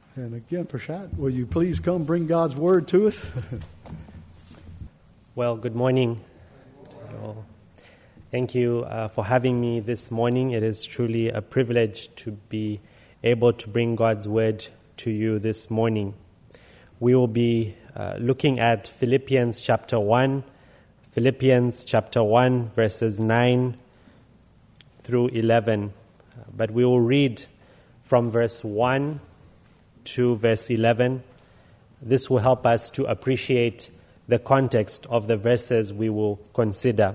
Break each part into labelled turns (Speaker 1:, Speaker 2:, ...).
Speaker 1: And again, Prashad, will you please come bring God's Word to us?
Speaker 2: Well, good morning. Thank you for having me this morning. It is truly a privilege to be able to bring God's Word to you this morning. We will be looking at Philippians chapter 1, verses 9 through 11. But we will read from verse 1 to verse 11. This will help us to appreciate the context of the verses we will consider.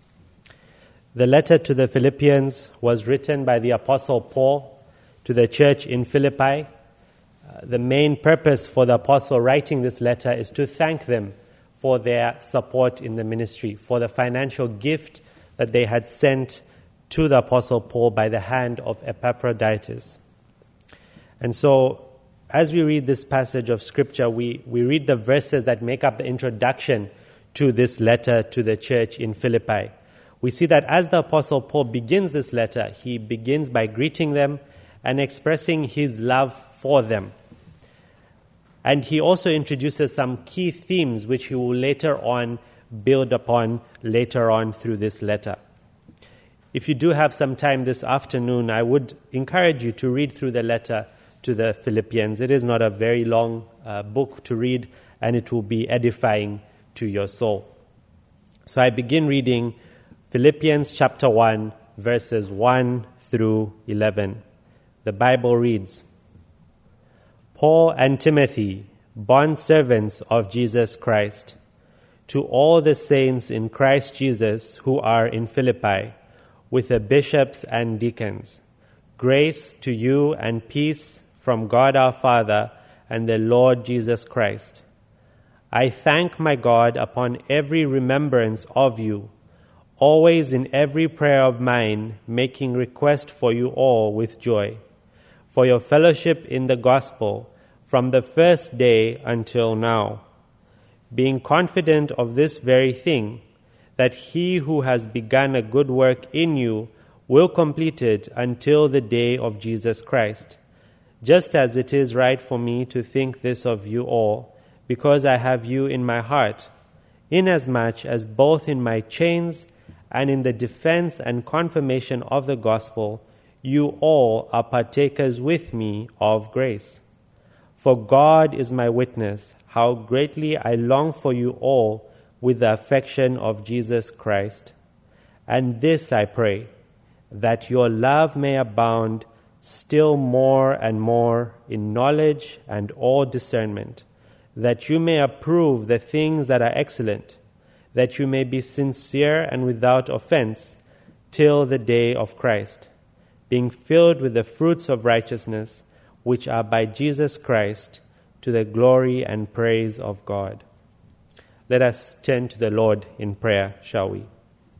Speaker 2: The letter to the Philippians was written by the Apostle Paul to the church in Philippi. The main purpose for the apostle writing this letter is to thank them for their support in the ministry, for the financial gift that they had sent to the Apostle Paul by the hand of Epaphroditus. And so, as we read this passage of Scripture, we read the verses that make up the introduction to this letter to the church in Philippi. We see that as the Apostle Paul begins this letter, he begins by greeting them and expressing his love for them. And he also introduces some key themes which he will later on build upon later on through this letter. If you do have some time this afternoon, I would encourage you to read through the letter to the Philippians. It is not a very long book to read, and it will be edifying to your soul. So I begin reading Philippians chapter 1, verses 1 through 11. The Bible reads, Paul and Timothy, bondservants of Jesus Christ, to all the saints in Christ Jesus who are in Philippi, with the bishops and deacons, grace to you and peace from God our Father and the Lord Jesus Christ. I thank my God upon every remembrance of you, always in every prayer of mine, making request for you all with joy, for your fellowship in the gospel from the first day until now, being confident of this very thing, that he who has begun a good work in you will complete it until the day of Jesus Christ. Just as it is right for me to think this of you all, because I have you in my heart, inasmuch as both in my chains and in the defense and confirmation of the gospel, you all are partakers with me of grace. For God is my witness, how greatly I long for you all with the affection of Jesus Christ. And this I pray, that your love may abound still more and more in knowledge and all discernment, that you may approve the things that are excellent, that you may be sincere and without offense till the day of Christ, being filled with the fruits of righteousness, which are by Jesus Christ, to the glory and praise of God. Let us turn to the Lord in prayer, shall we?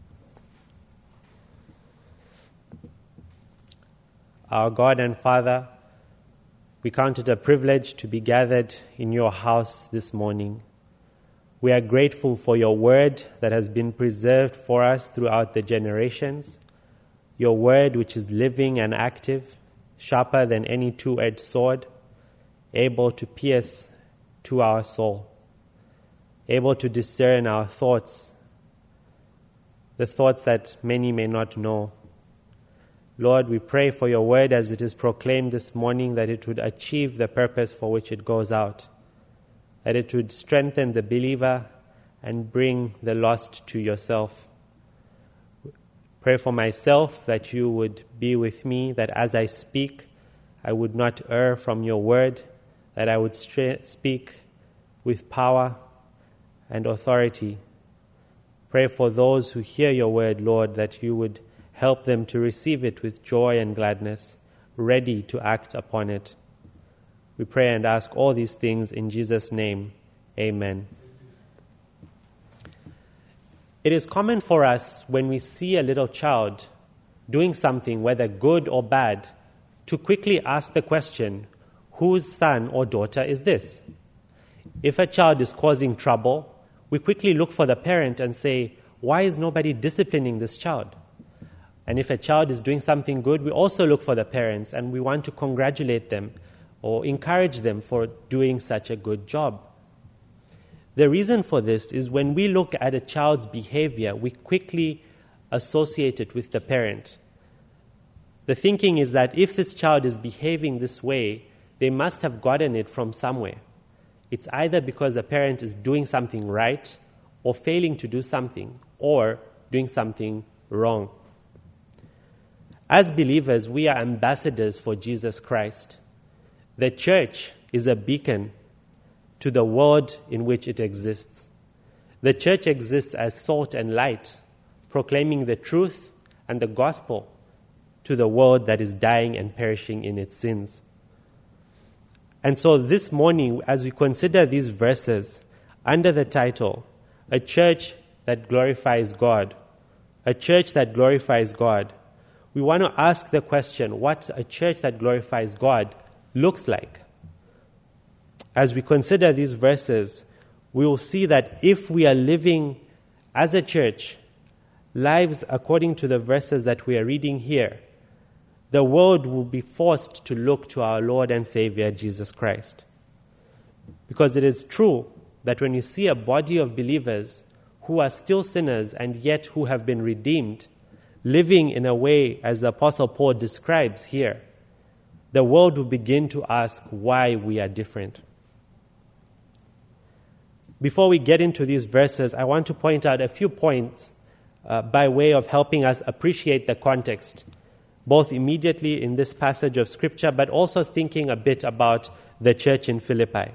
Speaker 2: Our God and Father, we count it a privilege to be gathered in your house this morning. We are grateful for your word that has been preserved for us throughout the generations, your word which is living and active, sharper than any two-edged sword, able to pierce to our soul, able to discern our thoughts, the thoughts that many may not know. Lord, we pray for your word as it is proclaimed this morning, that it would achieve the purpose for which it goes out, that it would strengthen the believer and bring the lost to yourself. Pray for myself that you would be with me, that as I speak, I would not err from your word, that I would speak with power and authority. Pray for those who hear your word, Lord, that you would help them to receive it with joy and gladness, ready to act upon it. We pray and ask all these things in Jesus' name. Amen. It is common for us when we see a little child doing something, whether good or bad, to quickly ask the question, whose son or daughter is this? If a child is causing trouble, we quickly look for the parent and say, why is nobody disciplining this child? And if a child is doing something good, we also look for the parents and we want to congratulate them. or encourage them for doing such a good job. The reason for this is when we look at a child's behavior, we quickly associate it with the parent. The thinking is that if this child is behaving this way, they must have gotten it from somewhere. It's either because the parent is doing something right or failing to do something or doing something wrong. As believers, we are ambassadors for Jesus Christ. The church is a beacon to the world in which it exists. The church exists as salt and light, proclaiming the truth and the gospel to the world that is dying and perishing in its sins. And so this morning, as we consider these verses under the title, A Church That Glorifies God, a church that glorifies God, we want to ask the question, what a church that glorifies God looks like. As we consider these verses, we will see that if we are living as a church, lives according to the verses that we are reading here, the world will be forced to look to our Lord and Savior, Jesus Christ. Because it is true that when you see a body of believers who are still sinners and yet who have been redeemed, living in a way as the Apostle Paul describes here, the world will begin to ask why we are different. Before we get into these verses, I want to point out a few points by way of helping us appreciate the context, both immediately in this passage of Scripture, but also thinking a bit about the church in Philippi.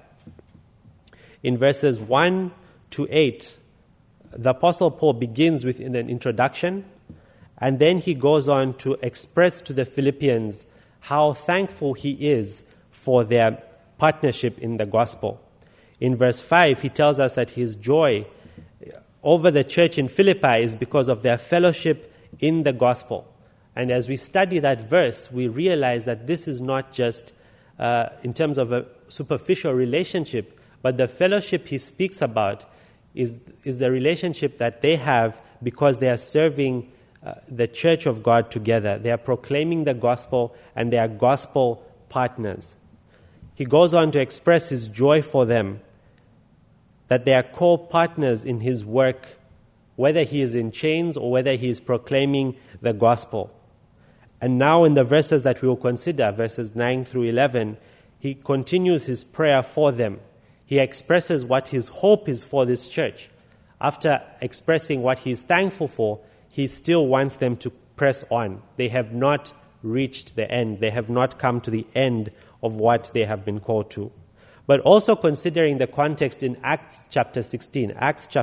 Speaker 2: In verses 1 to 8, the Apostle Paul begins with an introduction, and then he goes on to express to the Philippians how thankful he is for their partnership in the gospel. In verse 5, he tells us that his joy over the church in Philippi is because of their fellowship in the gospel. And as we study that verse, we realize that this is not just in terms of a superficial relationship, but the fellowship he speaks about is the relationship that they have because they are serving the church of God together. They are proclaiming the gospel and they are gospel partners. He goes on to express his joy for them, that they are co-partners in his work, whether he is in chains or whether he is proclaiming the gospel. And now in the verses that we will consider, verses 9 through 11, he continues his prayer for them. He expresses what his hope is for this church. After expressing what he is thankful for, he still wants them to press on. They have not reached the end. They have not come to the end of what they have been called to. But also considering the context in Acts chapter 16,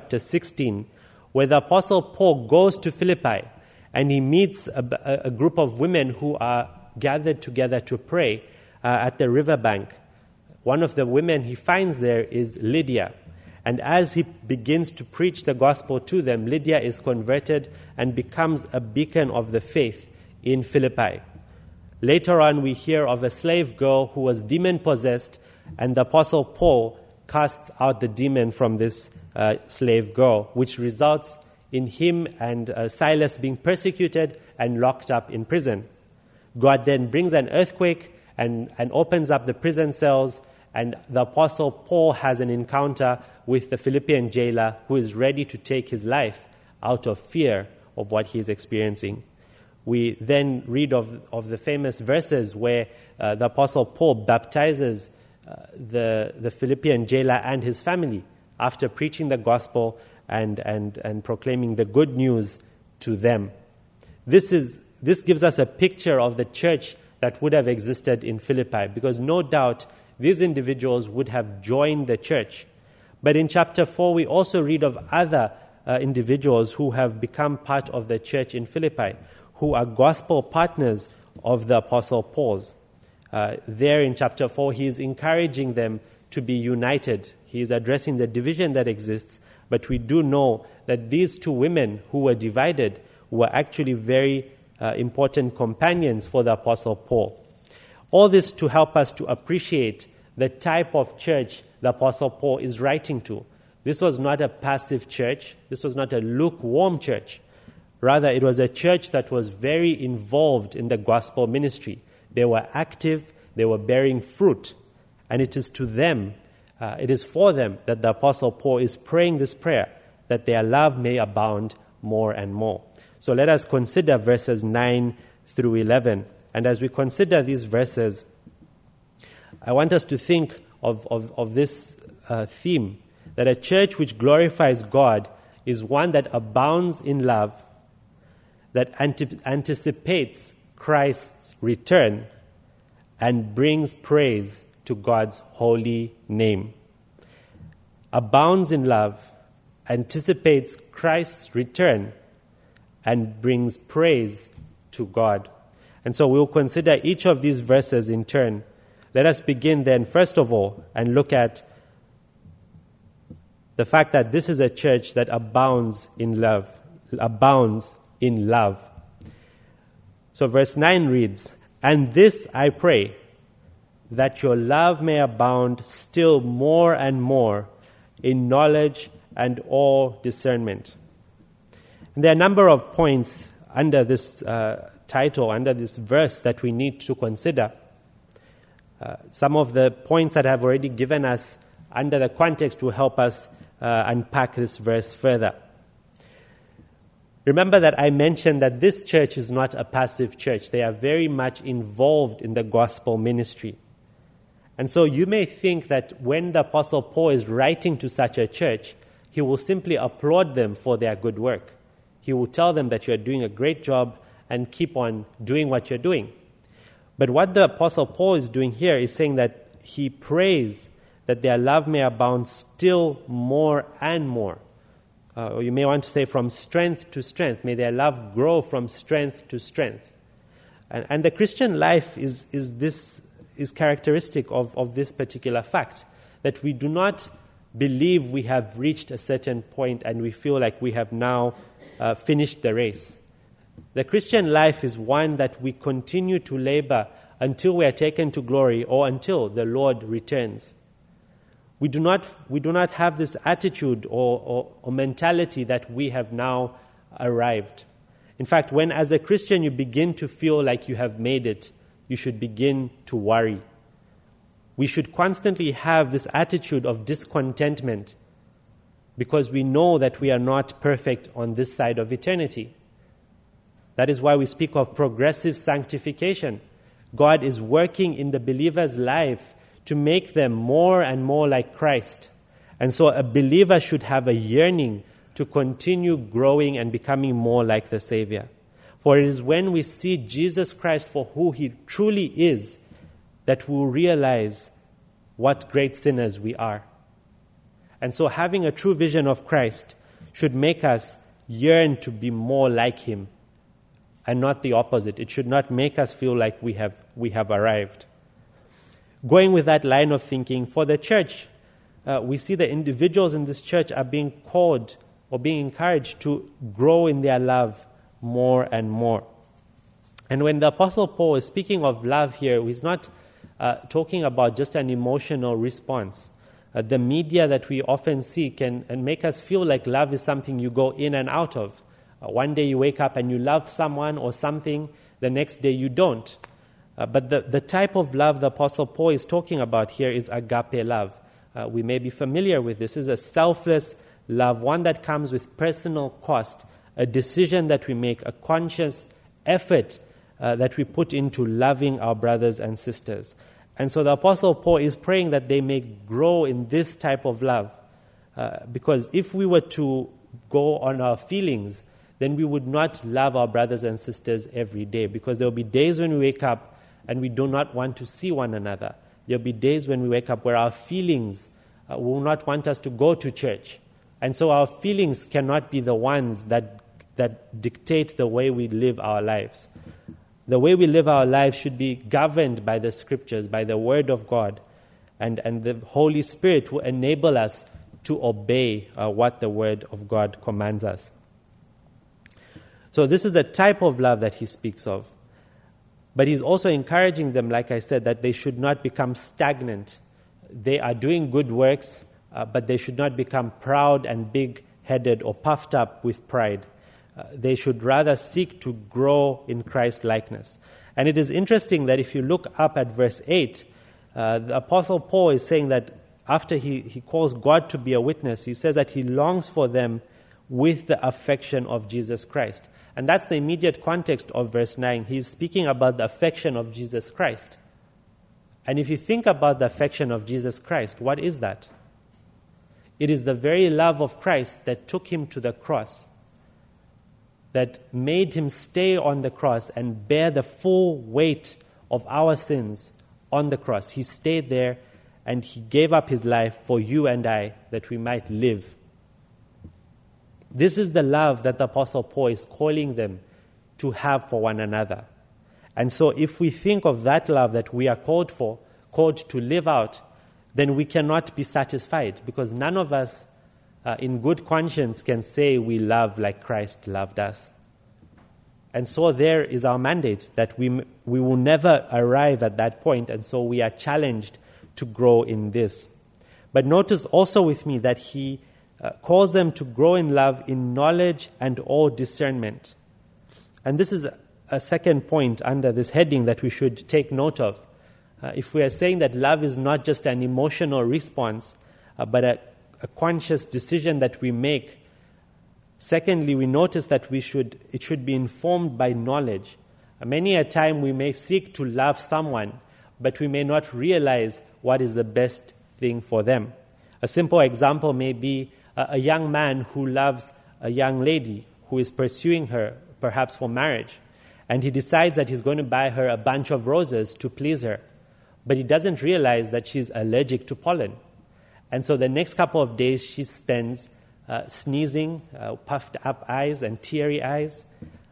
Speaker 2: where the Apostle Paul goes to Philippi and he meets a group of women who are gathered together to pray at the riverbank. One of the women he finds there is Lydia. And as he begins to preach the gospel to them, Lydia is converted and becomes a beacon of the faith in Philippi. Later on, we hear of a slave girl who was demon-possessed, and the Apostle Paul casts out the demon from this slave girl, which results in him and Silas being persecuted and locked up in prison. God then brings an earthquake and opens up the prison cells, and the Apostle Paul has an encounter with the Philippian jailer who is ready to take his life out of fear of what he is experiencing. We then read of the famous verses where the Apostle Paul baptizes the Philippian jailer and his family after preaching the gospel and proclaiming the good news to them. This gives us a picture of the church that would have existed in Philippi, because no doubt these individuals would have joined the church. But in chapter 4, we also read of other individuals who have become part of the church in Philippi, who are gospel partners of the Apostle Paul's. There in chapter 4, he is encouraging them to be united. He is addressing the division that exists, but we do know that these two women who were divided were actually very important companions for the Apostle Paul. All this to help us to appreciate the type of church the Apostle Paul is writing to. This was not a passive church. This was not a lukewarm church. Rather, it was a church that was very involved in the gospel ministry. They were active, They were bearing fruit. And it is to them, it is for them that the Apostle Paul is praying this prayer, that their love may abound more and more. So let us consider verses 9 through 11. And as we consider these verses, I want us to think of this theme, that a church which glorifies God is one that abounds in love, that anticipates Christ's return, and brings praise to God's holy name. Abounds in love, anticipates Christ's return, and brings praise to God. And so we'll consider each of these verses in turn. Let us begin then, first of all, and look at the fact that this is a church that abounds in love. So verse 9 reads, "And this I pray, that your love may abound still more and more in knowledge and all discernment." And there are a number of points under this title, under this verse, that we need to consider. Some of the points that I've already given us under the context will help us unpack this verse further. Remember that I mentioned that this church is not a passive church. They are very much involved in the gospel ministry. And so you may think that when the Apostle Paul is writing to such a church, he will simply applaud them for their good work. He will tell them that you are doing a great job and keep on doing what you're doing. But what the Apostle Paul is doing here is saying that he prays that their love may abound still more and more. Or you may want to say from strength to strength. May their love grow from strength to strength. And the Christian life is characteristic of this particular fact, that we do not believe we have reached a certain point and we feel like we have now finished the race. The Christian life is one that we continue to labor until we are taken to glory or until the Lord returns. We do not have this attitude or mentality that we have now arrived. In fact, when as a Christian you begin to feel like you have made it, you should begin to worry. We should constantly have this attitude of discontentment because we know that we are not perfect on this side of eternity. That is why we speak of progressive sanctification. God is working in the believer's life to make them more and more like Christ. And so a believer should have a yearning to continue growing and becoming more like the Savior. For it is when we see Jesus Christ for who He truly is that we will realize what great sinners we are. And so having a true vision of Christ should make us yearn to be more like Him, and not the opposite. It should not make us feel like we have arrived. Going with that line of thinking, for the church, we see the individuals in this church are being called or being encouraged to grow in their love more and more. And when the Apostle Paul is speaking of love here, he's not talking about just an emotional response. The media that we often see can make us feel like love is something you go in and out of. One day you wake up and you love someone or something, the next day you don't. But the type of love the Apostle Paul is talking about here is agape love. We may be familiar with this. This is a selfless love, one that comes with personal cost, a decision that we make, a conscious effort that we put into loving our brothers and sisters. And so the Apostle Paul is praying that they may grow in this type of love. Because if we were to go on our feelings, then we would not love our brothers and sisters every day, because there will be days when we wake up and we do not want to see one another. There will be days when we wake up where our feelings will not want us to go to church. And so our feelings cannot be the ones that dictate the way we live our lives. The way we live our lives should be governed by the Scriptures, by the Word of God, and the Holy Spirit will enable us to obey what the Word of God commands us. So this is the type of love that he speaks of. But he's also encouraging them, like I said, that they should not become stagnant. They are doing good works, but they should not become proud and big-headed or puffed up with pride. They should rather seek to grow in Christ's likeness. And it is interesting that if you look up at verse 8, the Apostle Paul is saying that after he calls God to be a witness, he says that he longs for them with the affection of Jesus Christ. And that's the immediate context of verse 9. He's speaking about the affection of Jesus Christ. And if you think about the affection of Jesus Christ, what is that? It is the very love of Christ that took him to the cross, that made him stay on the cross and bear the full weight of our sins on the cross. He stayed there and he gave up his life for you and I, that we might live. This is the love that the Apostle Paul is calling them to have for one another. And so if we think of that love that we are called to live out, then we cannot be satisfied, because none of us in good conscience can say we love like Christ loved us. And so there is our mandate, that we will never arrive at that point, and so we are challenged to grow in this. But notice also with me that he calls them to grow in love, in knowledge and all discernment. And this is a second point under this heading that we should take note of. If we are saying that love is not just an emotional response, but a conscious decision that we make, secondly, we notice that it should be informed by knowledge. Many a time we may seek to love someone, but we may not realize what is the best thing for them. A simple example may be a young man who loves a young lady who is pursuing her, perhaps for marriage, and he decides that he's going to buy her a bunch of roses to please her, but he doesn't realize that she's allergic to pollen. And so the next couple of days she spends sneezing, puffed up eyes and teary eyes,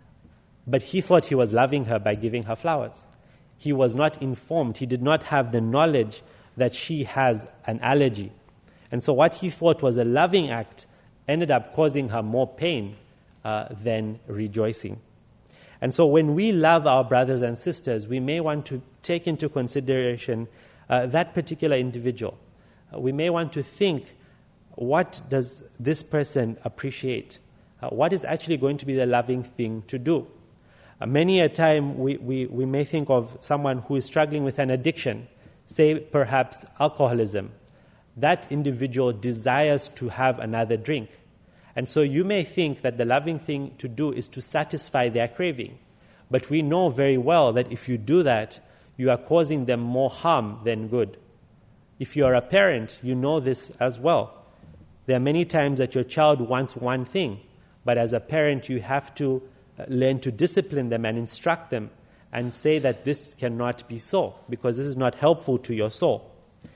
Speaker 2: but he thought he was loving her by giving her flowers. He was not informed. He did not have the knowledge that she has an allergy. And so what he thought was a loving act ended up causing her more pain than rejoicing. And so when we love our brothers and sisters, we may want to take into consideration that particular individual. We may want to think, what does this person appreciate? What is actually going to be the loving thing to do? Many a time we may think of someone who is struggling with an addiction, say perhaps alcoholism. That individual desires to have another drink. And so you may think that the loving thing to do is to satisfy their craving. But we know very well that if you do that, you are causing them more harm than good. If you are a parent, you know this as well. There are many times that your child wants one thing, but as a parent you have to learn to discipline them and instruct them and say that this cannot be so, because this is not helpful to your soul.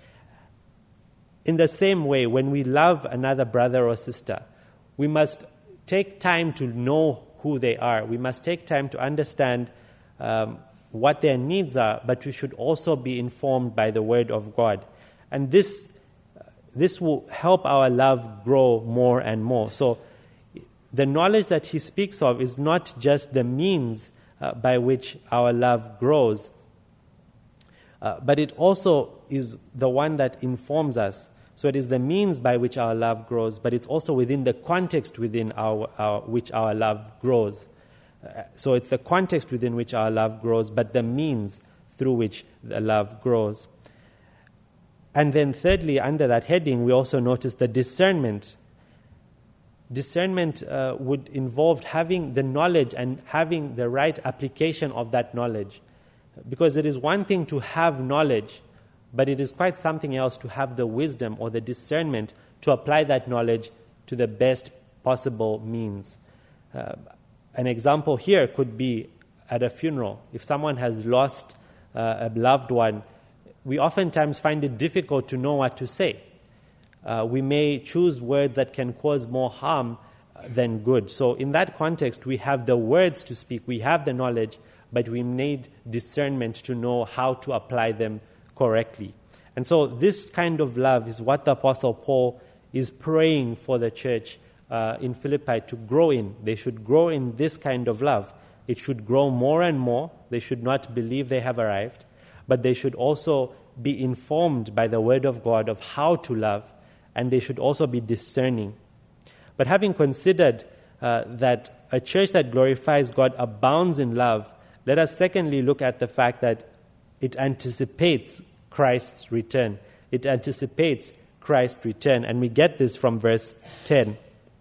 Speaker 2: In the same way, when we love another brother or sister, we must take time to know who they are. We must take time to understand what their needs are, but we should also be informed by the Word of God. And this will help our love grow more and more. So the knowledge that he speaks of is not just the means by which our love grows, but it also is the one that informs us. So it is the means by which our love grows, but it's also within the context within which our love grows. So it's the context within which our love grows, but the means through which the love grows. And then thirdly, under that heading, we also notice the discernment. Discernment would involve having the knowledge and having the right application of that knowledge. Because it is one thing to have knowledge, but it is quite something else to have the wisdom or the discernment to apply that knowledge to the best possible means. An example here could be at a funeral. If someone has lost a loved one, we oftentimes find it difficult to know what to say. We may choose words that can cause more harm than good. So in that context, we have the words to speak, we have the knowledge, but we need discernment to know how to apply them correctly. And so this kind of love is what the Apostle Paul is praying for the church in Philippi to grow in. They should grow in this kind of love. It should grow more and more. They should not believe they have arrived, but they should also be informed by the Word of God of how to love, and they should also be discerning. But having considered that a church that glorifies God abounds in love, Let us secondly look at the fact that it anticipates Christ's return. It anticipates Christ's return, and we get this from verse 10.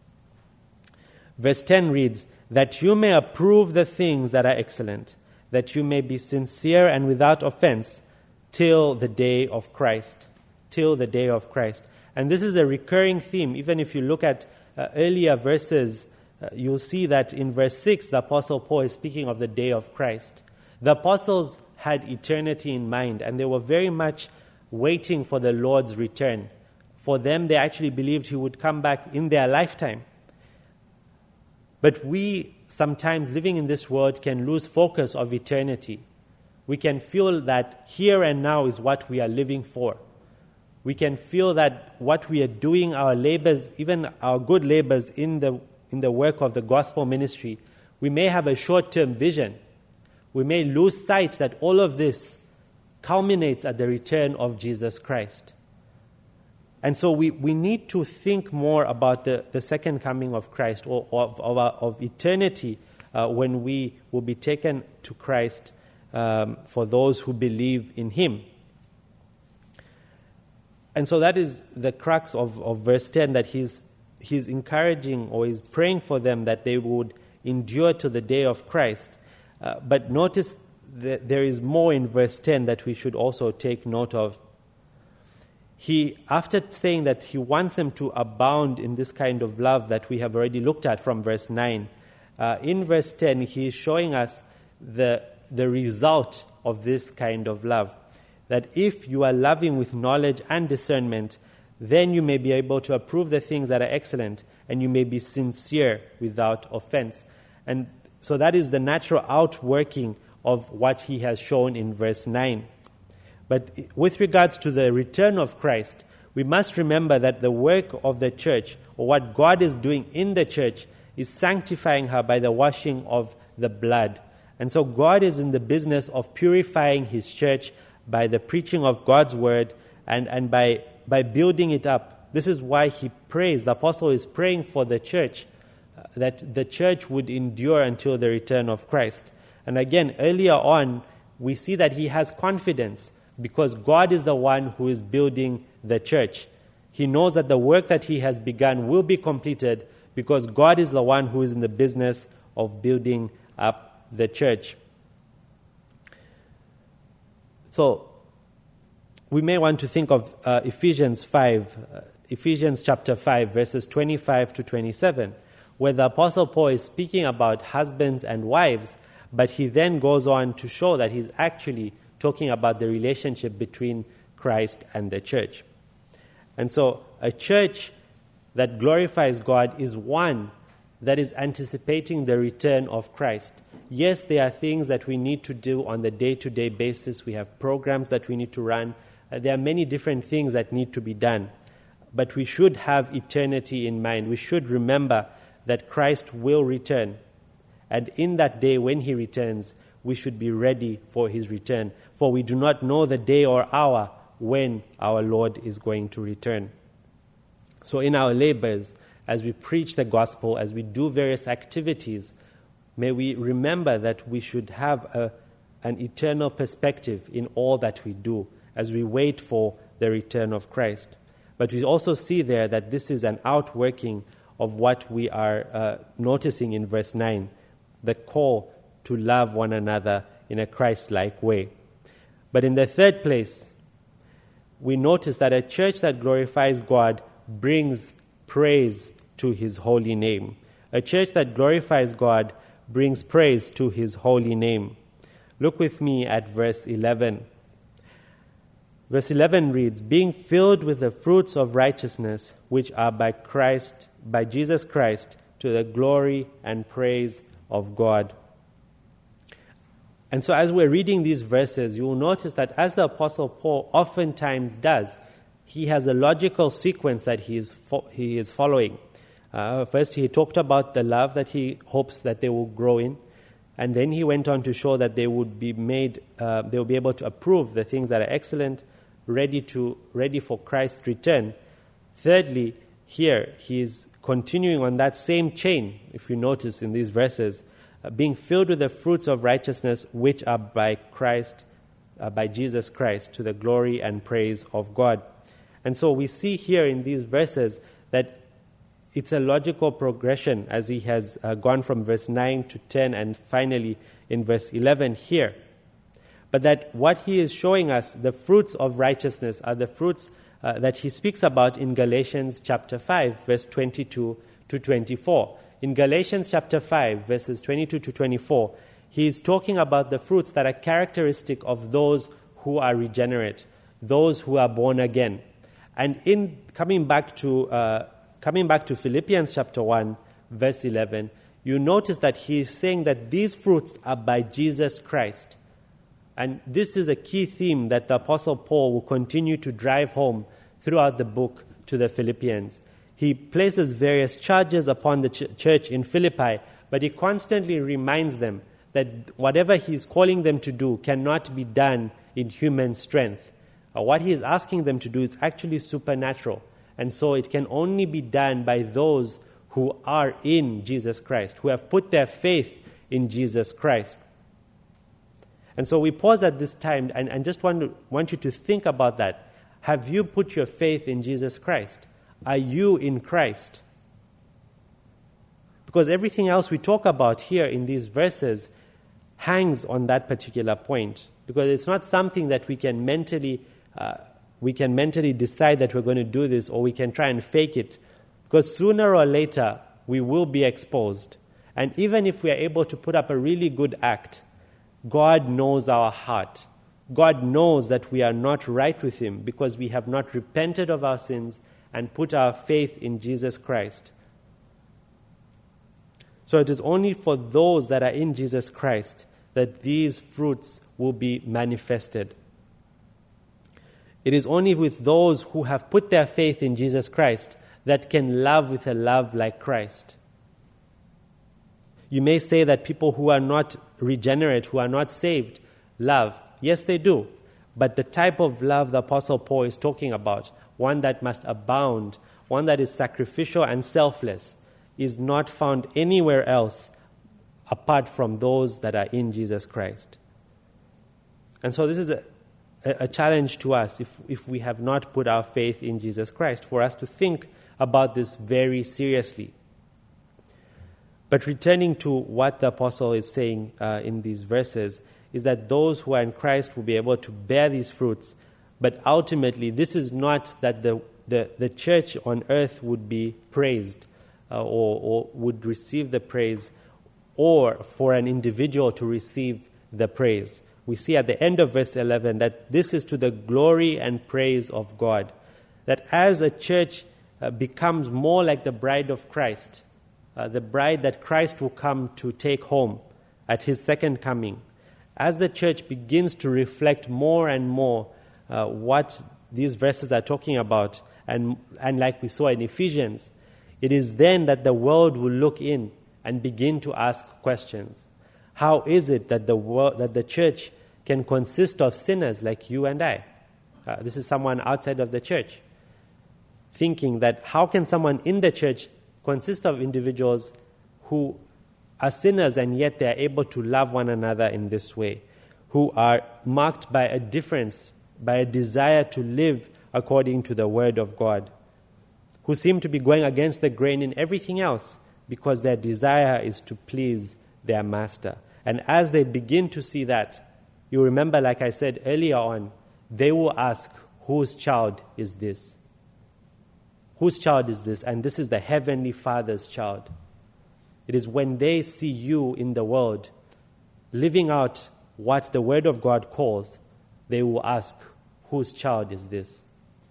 Speaker 2: Verse 10 reads, "That you may approve the things that are excellent, that you may be sincere and without offense, till the day of Christ." Till the day of Christ. And this is a recurring theme. Even if you look at earlier verses, you'll see that in verse 6, the Apostle Paul is speaking of the day of Christ. The apostles had eternity in mind, and they were very much waiting for the Lord's return. For them, they actually believed he would come back in their lifetime. But we, sometimes living in this world, can lose focus of eternity. We can feel that here and now is what we are living for. We can feel that what we are doing, our labors, even our good labors in the work of the gospel ministry, we may have a short-term vision. We may lose sight that all of this culminates at the return of Jesus Christ. And so we need to think more about the second coming of Christ, or of eternity, when we will be taken to Christ, for those who believe in him. And so that is the crux of verse 10, that he's encouraging, or he's praying for them that they would endure to the day of Christ. But notice that there is more in verse 10 that we should also take note of. He, after saying that he wants them to abound in this kind of love that we have already looked at from verse 9, in verse 10 he is showing us the result of this kind of love. That if you are loving with knowledge and discernment, then you may be able to approve the things that are excellent, and you may be sincere without offense. And so that is the natural outworking of what he has shown in verse 9. But with regards to the return of Christ, we must remember that the work of the church, or what God is doing in the church, is sanctifying her by the washing of the blood. And so God is in the business of purifying his church by the preaching of God's word, and by building it up. This is why he prays, the apostle is praying for the church, that the church would endure until the return of Christ. And again, earlier on, we see that he has confidence because God is the one who is building the church. He knows that the work that he has begun will be completed because God is the one who is in the business of building up the church. So, we may want to think of Ephesians chapter 5, verses 25 to 27, where the Apostle Paul is speaking about husbands and wives, but he then goes on to show that he's actually talking about the relationship between Christ and the church. And so, a church that glorifies God is one that is anticipating the return of Christ. Yes, there are things that we need to do on the day-to-day basis. We have programs that we need to run. There are many different things that need to be done. But we should have eternity in mind. We should remember that Christ will return. And in that day when he returns, we should be ready for his return. For we do not know the day or hour when our Lord is going to return. So in our labors, as we preach the gospel, as we do various activities, may we remember that we should have an eternal perspective in all that we do as we wait for the return of Christ. But we also see there that this is an outworking of what we are noticing in verse 9, the call to love one another in a Christ-like way. But in the third place, we notice that a church that glorifies God brings praise to his holy name. A church that glorifies God brings praise to his holy name. Look with me at verse 11. Verse 11 reads, "Being filled with the fruits of righteousness, which are by Jesus Christ, to the glory and praise of God." And so as we're reading these verses, you will notice that as the Apostle Paul oftentimes does, he has a logical sequence that he is following. First, he talked about the love that he hopes that they will grow in, and then he went on to show that they will be able to approve the things that are excellent, ready for Christ's return. Thirdly, here he is continuing on that same chain. If you notice in these verses, being filled with the fruits of righteousness which are by Christ, by Jesus Christ, to the glory and praise of God. And so we see here in these verses that it's a logical progression as he has gone from verse 9 to 10 and finally in verse 11 here. But that what he is showing us, the fruits of righteousness, are the fruits that he speaks about in Galatians chapter 5, verse 22 to 24. In Galatians chapter 5, verses 22 to 24, he is talking about the fruits that are characteristic of those who are regenerate, those who are born again. And in coming back to Philippians chapter 1, verse 11, you notice that he is saying that these fruits are by Jesus Christ. And this is a key theme that the Apostle Paul will continue to drive home throughout the book to the Philippians. He places various charges upon the church in Philippi, but he constantly reminds them that whatever he is calling them to do cannot be done in human strength. What he is asking them to do is actually supernatural. And so it can only be done by those who are in Jesus Christ, who have put their faith in Jesus Christ. And so we pause at this time and just want you to think about that. Have you put your faith in Jesus Christ? Are you in Christ? Because everything else we talk about here in these verses hangs on that particular point. Because it's not something that we can mentally decide that we're going to do this, or we can try and fake it. Because sooner or later, we will be exposed. And even if we are able to put up a really good act, God knows our heart. God knows that we are not right with Him because we have not repented of our sins and put our faith in Jesus Christ. So it is only for those that are in Jesus Christ that these fruits will be manifested. It is only with those who have put their faith in Jesus Christ that can love with a love like Christ. You may say that people who are not regenerate, who are not saved, love. Yes, they do. But the type of love the Apostle Paul is talking about, one that must abound, one that is sacrificial and selfless, is not found anywhere else apart from those that are in Jesus Christ. And so this is a challenge to us if we have not put our faith in Jesus Christ, for us to think about this very seriously. But returning to what the apostle is saying in these verses, is that those who are in Christ will be able to bear these fruits. But ultimately, this is not that the church on earth would be praised or would receive the praise, or for an individual to receive the praise. We see at the end of verse 11 that this is to the glory and praise of God. That as a church becomes more like the bride of Christ, the bride that Christ will come to take home at His second coming, as the church begins to reflect more and more what these verses are talking about, and like we saw in Ephesians, it is then that the world will look in and begin to ask questions. How is it that the church can consist of sinners like you and I? This is someone outside of the church thinking that how can someone in the church consist of individuals who are sinners and yet they are able to love one another in this way, who are marked by a difference, by a desire to live according to the Word of God, who seem to be going against the grain in everything else because their desire is to please their master. And as they begin to see that, you remember, like I said earlier on, they will ask, whose child is this? Whose child is this? And this is the Heavenly Father's child. It is when they see you in the world living out what the Word of God calls, they will ask, whose child is this?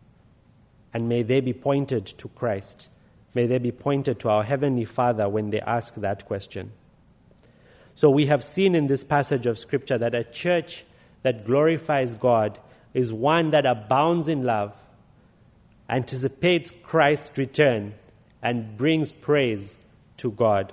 Speaker 2: And may they be pointed to Christ. May they be pointed to our Heavenly Father when they ask that question. So we have seen in this passage of Scripture that a church that glorifies God is one that abounds in love, anticipates Christ's return, and brings praise to God.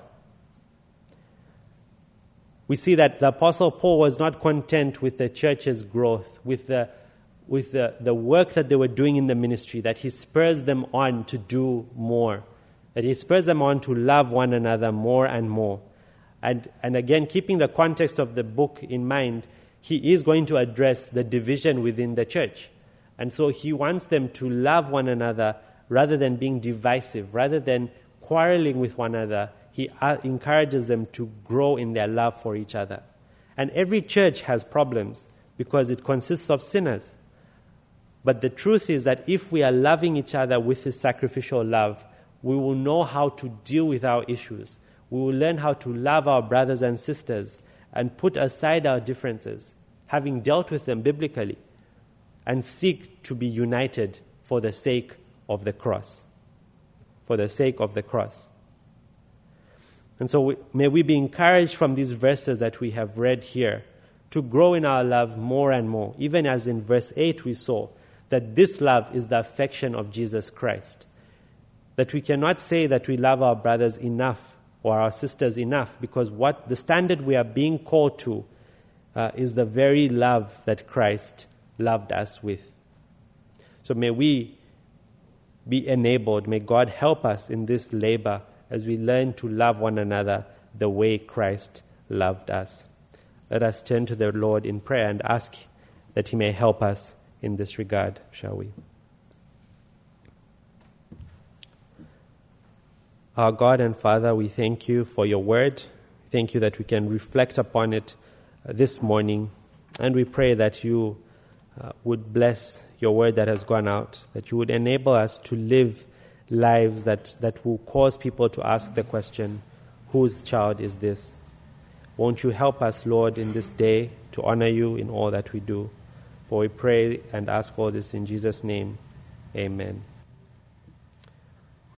Speaker 2: We see that the Apostle Paul was not content with the church's growth, with the work that they were doing in the ministry, that he spurs them on to do more, that he spurs them on to love one another more and more. And again, keeping the context of the book in mind, he is going to address the division within the church. And so he wants them to love one another rather than being divisive, rather than quarreling with one another. He encourages them to grow in their love for each other. And every church has problems because it consists of sinners. But the truth is that if we are loving each other with His sacrificial love, we will know how to deal with our issues. We will learn how to love our brothers and sisters and put aside our differences, having dealt with them biblically, and seek to be united for the sake of the cross. For the sake of the cross. And so may we be encouraged from these verses that we have read here to grow in our love more and more, even as in verse 8 we saw that this love is the affection of Jesus Christ. That we cannot say that we love our brothers enough or our sisters enough, because what the standard we are being called to is the very love that Christ loved us with. So may we be enabled, may God help us in this labor as we learn to love one another the way Christ loved us. Let us turn to the Lord in prayer and ask that He may help us in this regard, shall we? Our God and Father, we thank You for Your word. Thank You that we can reflect upon it this morning. And we pray that You would bless Your word that has gone out, that You would enable us to live lives that will cause people to ask the question, whose child is this? Won't You help us, Lord, in this day to honor You in all that we do? For we pray and ask all this in Jesus' name. Amen.